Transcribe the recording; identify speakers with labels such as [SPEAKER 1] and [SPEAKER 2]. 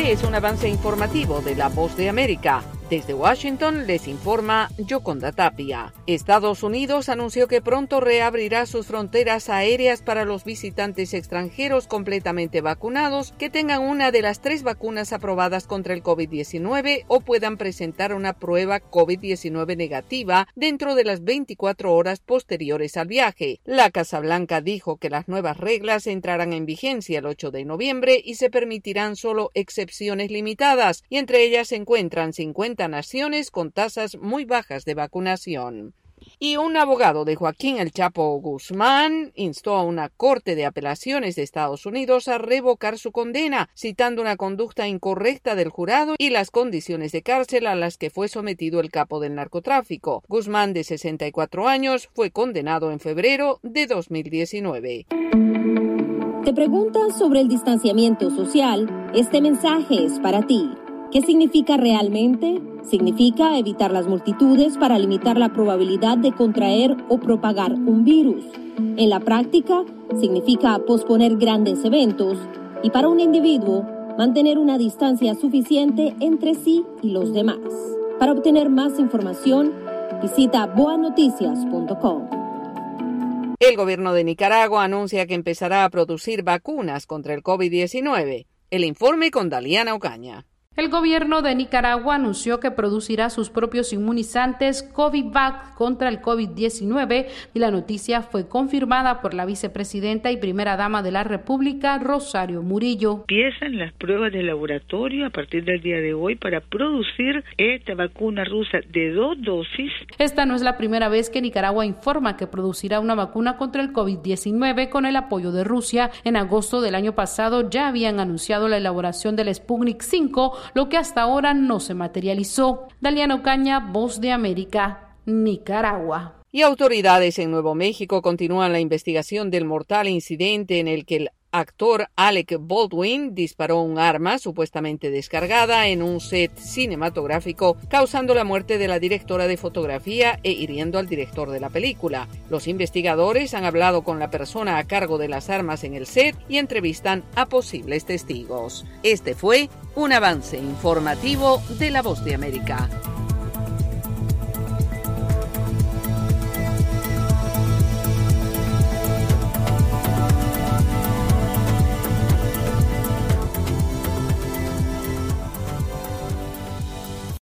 [SPEAKER 1] Este es un avance informativo de La Voz de América. Desde Washington les informa Yoconda Tapia. Estados Unidos anunció que pronto reabrirá sus fronteras aéreas para los visitantes extranjeros completamente vacunados que tengan una de las 3 vacunas aprobadas contra el COVID-19 o puedan presentar una prueba COVID-19 negativa dentro de las 24 horas posteriores al viaje. La Casa Blanca dijo que las nuevas reglas entrarán en vigencia el 8 de noviembre y se permitirán solo excepciones limitadas, y entre ellas se encuentran 50 naciones con tasas muy bajas de vacunación. Y un abogado de Joaquín El Chapo Guzmán instó a una corte de apelaciones de Estados Unidos a revocar su condena, citando una conducta incorrecta del jurado y las condiciones de cárcel a las que fue sometido el capo del narcotráfico. Guzmán, de 64 años, fue condenado en febrero de 2019.
[SPEAKER 2] ¿Te preguntas sobre el distanciamiento social? Este mensaje es para ti. ¿Qué significa realmente? Significa evitar las multitudes para limitar la probabilidad de contraer o propagar un virus. En la práctica, significa posponer grandes eventos y para un individuo, mantener una distancia suficiente entre sí y los demás. Para obtener más información, visita boanoticias.com.
[SPEAKER 1] El gobierno de Nicaragua anuncia que empezará a producir vacunas contra el COVID-19. El informe con Daliana Ocaña.
[SPEAKER 3] El gobierno de Nicaragua anunció que producirá sus propios inmunizantes COVIVAC contra el COVID-19 y la noticia fue confirmada por la vicepresidenta y primera dama de la República, Rosario Murillo.
[SPEAKER 4] Empiezan las pruebas de laboratorio a partir del día de hoy para producir esta vacuna rusa de 2 dosis.
[SPEAKER 3] Esta no es la primera vez que Nicaragua informa que producirá una vacuna contra el COVID-19 con el apoyo de Rusia. En agosto del año pasado ya habían anunciado la elaboración del Sputnik 5, lo que hasta ahora no se materializó. Daliana Ocaña, Voz de América, Nicaragua.
[SPEAKER 1] Y autoridades en Nuevo México continúan la investigación del mortal incidente en el que el actor Alec Baldwin disparó un arma supuestamente descargada en un set cinematográfico, causando la muerte de la directora de fotografía e hiriendo al director de la película. Los investigadores han hablado con la persona a cargo de las armas en el set y entrevistan a posibles testigos. Este fue un avance informativo de La Voz de América.